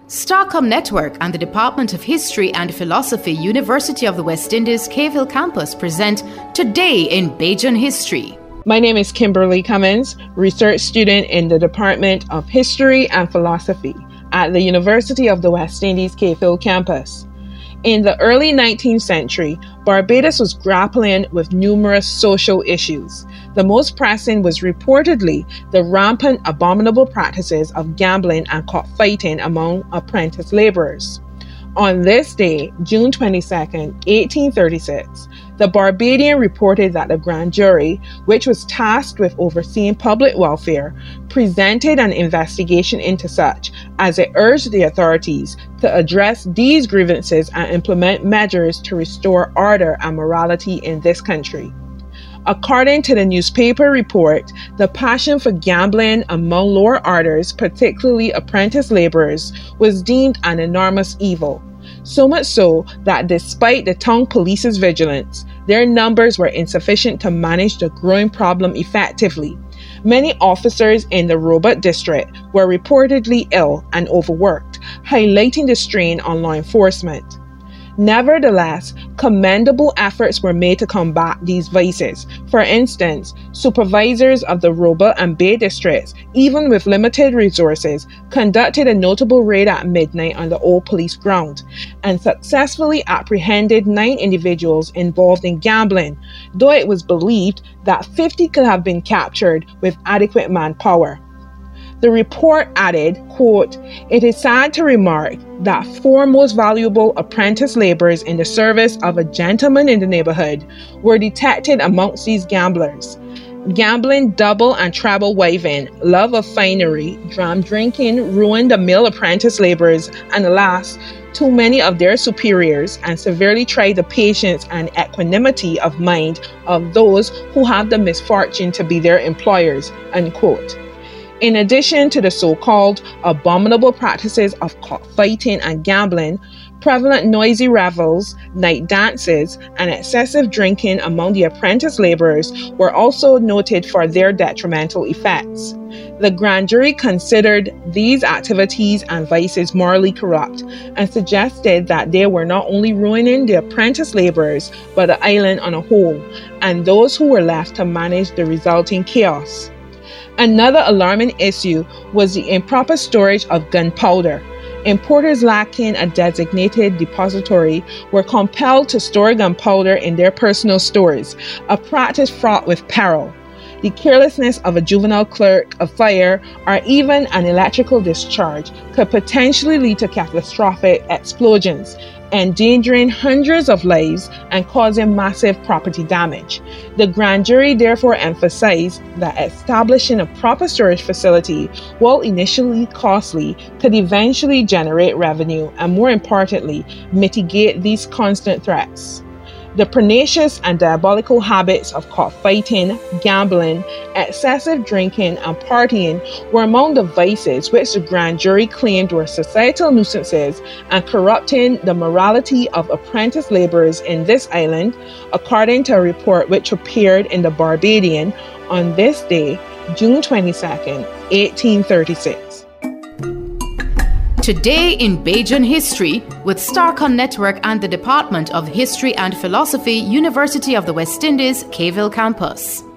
Starcom Network and the Department of History and Philosophy, University of the West Indies, Cave Campus present Today in Bajan History. My name is Kimberly Cummins, research student in the Department of History and Philosophy at the University of the West Indies, Cave Campus. In the early 19th century, Barbados was grappling with numerous social issues. The most pressing was reportedly the rampant abominable practices of gambling and cockfighting among apprentice laborers. On this day, June 22, 1836, the Barbadian reported that the grand jury, which was tasked with overseeing public welfare, presented an investigation into such, as it urged the authorities to address these grievances and implement measures to restore order and morality in this country. According to the newspaper report, the passion for gambling among lower orders, particularly apprentice laborers, was deemed an enormous evil. So much so that despite the town police's vigilance, their numbers were insufficient to manage the growing problem effectively. Many officers in the Roebuck district were reportedly ill and overworked, highlighting the strain on law enforcement. Nevertheless, commendable efforts were made to combat these vices. For instance, supervisors of the Roebuck and Bay districts, even with limited resources, conducted a notable raid at midnight on the old police ground and successfully apprehended 9 individuals involved in gambling, though it was believed that 50 could have been captured with adequate manpower. The report added, quote, "It is sad to remark that 4 most valuable apprentice laborers in the service of a gentleman in the neighborhood were detected amongst these gamblers. Gambling, double and treble wiving, love of finery, dram drinking ruined the male apprentice laborers and alas, too many of their superiors and severely tried the patience and equanimity of mind of those who have the misfortune to be their employers," unquote. In addition to the so-called abominable practices of cockfighting and gambling, prevalent noisy revels, night dances, and excessive drinking among the apprentice laborers were also noted for their detrimental effects. The grand jury considered these activities and vices morally corrupt and suggested that they were not only ruining the apprentice laborers, but the island on a whole, and those who were left to manage the resulting chaos. Another alarming issue was the improper storage of gunpowder. Importers lacking a designated depository were compelled to store gunpowder in their personal stores, a practice fraught with peril. The carelessness of a juvenile clerk, a fire, or even an electrical discharge could potentially lead to catastrophic explosions, endangering hundreds of lives and causing massive property damage. The grand jury therefore emphasized that establishing a proper storage facility, while initially costly, could eventually generate revenue and, more importantly, mitigate these constant threats. The pernicious and diabolical habits of cockfighting, gambling, excessive drinking, and partying were among the vices which the grand jury claimed were societal nuisances and corrupting the morality of apprentice laborers in this island, according to a report which appeared in the Barbadian on this day, June 22, 1836. Today in Bajan History with Starcom Network and the Department of History and Philosophy, University of the West Indies, Cave Campus.